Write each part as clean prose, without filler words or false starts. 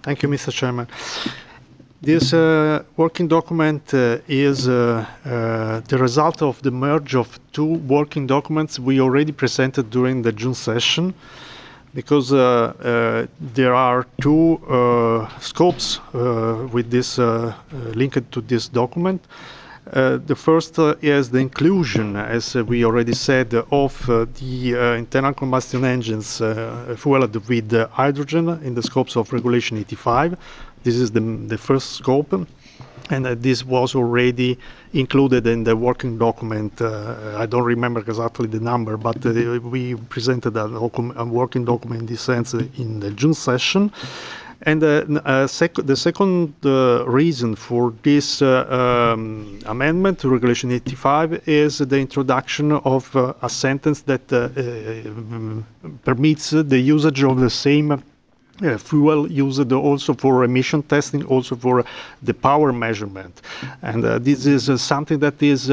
Thank you, Mr. Chairman. This working document is the result of the merge of two working documents we already presented during the June session, because there are two scopes with this linked to this document. The first is the inclusion, as we already said, of the internal combustion engines fueled with hydrogen in the scopes of Regulation 85. This is the first scope, and this was already included in the working document. I don't remember exactly the number, but we presented a working document in this sense in the June session. And the second reason for this amendment to Regulation 85 is the introduction of a sentence that permits the usage of the same fuel used also for emission testing, also for the power measurement. And this is something that is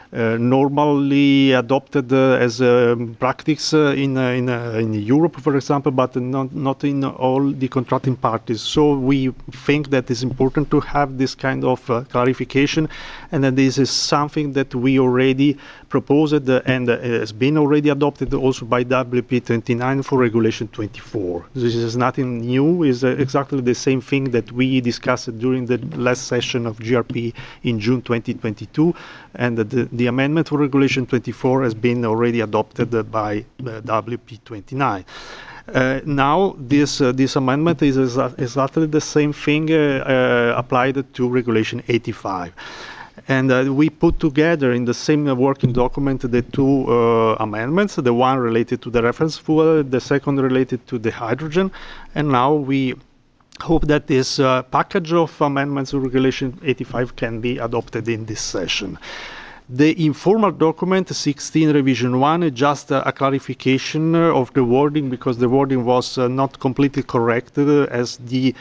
normally adopted as practice in Europe, for example, but not in all the contracting parties. So we think that it's important to have this kind of clarification, and that this is something that we already proposed and has been already adopted also by WP 29 for Regulation 24. This is nothing new, is exactly the same thing that we discussed during the last session of GRP in June 2022, and the amendment for Regulation 24 has been already adopted by WP 29. Now, this amendment is exactly the same thing applied to Regulation 85. And we put together in the same working document the two amendments, the one related to the reference fuel, the second related to the hydrogen, and now we hope that this package of amendments to Regulation 85 can be adopted in this session. The informal document 16 revision 1 is just a clarification of the wording, because the wording was not completely correct, as the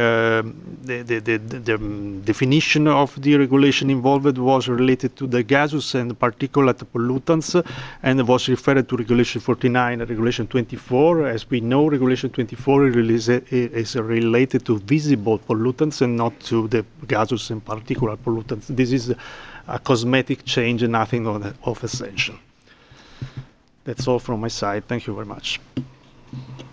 definition of the regulation involved was related to the gases and particulate pollutants, and was referred to Regulation 49 and Regulation 24. As we know, Regulation 24 is related to visible pollutants and not to the gases and particulate pollutants. This is a cosmetic change and nothing of essential. That's all from my side. Thank you very much.